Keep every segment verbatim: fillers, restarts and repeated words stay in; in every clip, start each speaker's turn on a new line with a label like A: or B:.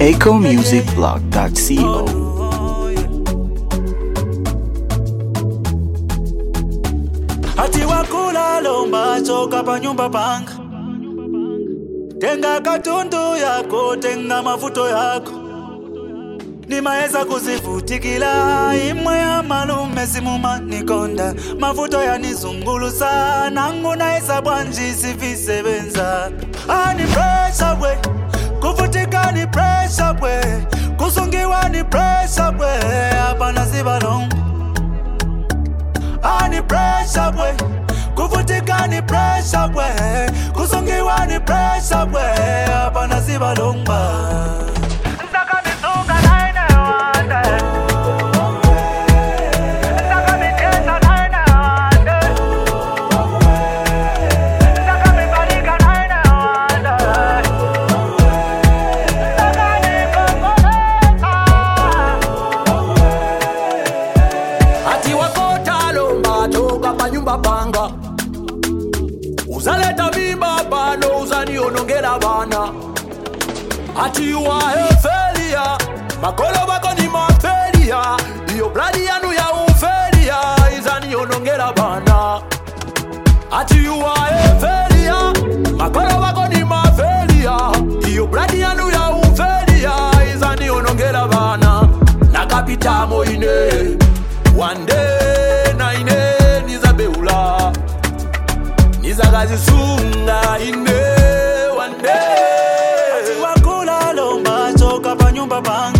A: eco music blog dot co.
B: Ati wakula lomba choka pa nyumba panga, tenga katundu yako, tenga mafuto yako, ni maeza kuzivutikila imwe ya malume simuma nikonda, mafuto ya nizungulu sana nguna isa bwanji sifisebenza. Ani pressure we, kuvutika ni pressure we, kusungiwa ni pressure we, hapa naziba longu. Ani pressure we, kuvutika ni pressure we, kusungiwa ni pressure we, hapa naziba longa. Banga uzaleta mimba bano uzani onongela bana. Ati you are a failure, makolo bako ni mafelia, iyo blood yanu ya ufelia izani onongela bana. Ati you are a failure, makolo bako ni mafelia, iyo blood yanu ya ufelia izani onongela bana. Nakapita moine one day na ine beula nizagazi sunga ine one day. Wakula lomba choka pa nyumba panga,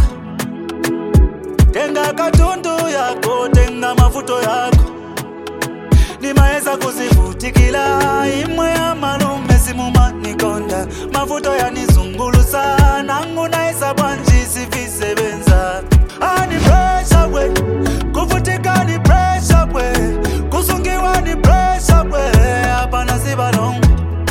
B: tenga katundu yako, tenga mafuto yako, ni maeza kuzivutikila imwe ya malume simuma nikonda, mafuto ya nizungulu sana nguna isa bwanji sifisebenza. Ani pressure we, kuvutika ni pressure we, kusungiwa ni pressure we, hapa naziba longu.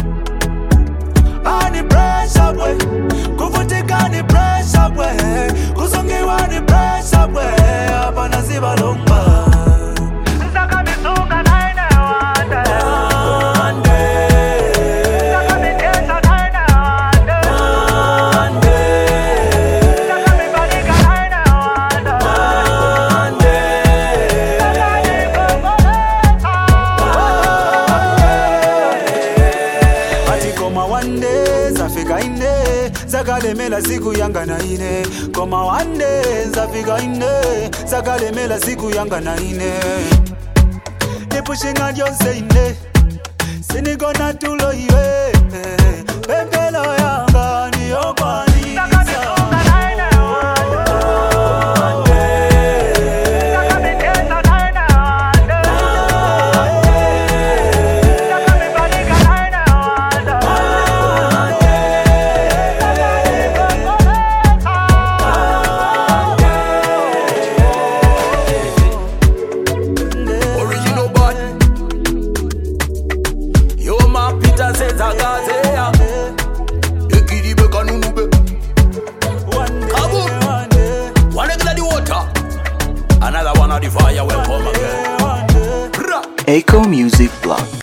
B: Ani pressure we, kuvutika ni pressure we, kusungiwa ni pressure we, hapa naziba longa. Saka misunga naine wande wande, saka mitesa naine wande wande, saka mibalika naine wande wande, saka nikongoleta. Ati koma wande zafika ine, zakalemela siku yanga na ine. Koma wande zafika ine, zakalemela siku yanga na ine. Nipushinga yonse ine, sinigona tulo iwe, pempelo yanga ni yokwani.
A: Another one of the fire will come again. Eco Music Blog.